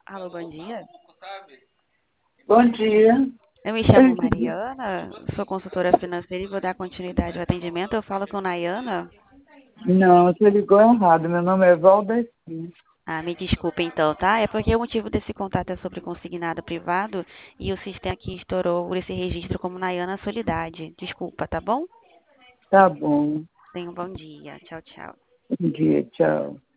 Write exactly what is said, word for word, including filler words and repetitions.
Alô, bom dia. Bom dia. Eu me chamo Mariana, sou consultora financeira e vou dar continuidade ao atendimento. Eu falo com Nayana. Não, você ligou errado. Meu nome é Valdeci. Ah, me desculpe então, tá? É porque o motivo desse contato é sobre consignado privado e o sistema aqui estourou por esse registro como Nayana Solidade. Desculpa, tá bom? Tá bom. Tenha um bom dia. Tchau, tchau. Bom dia, tchau.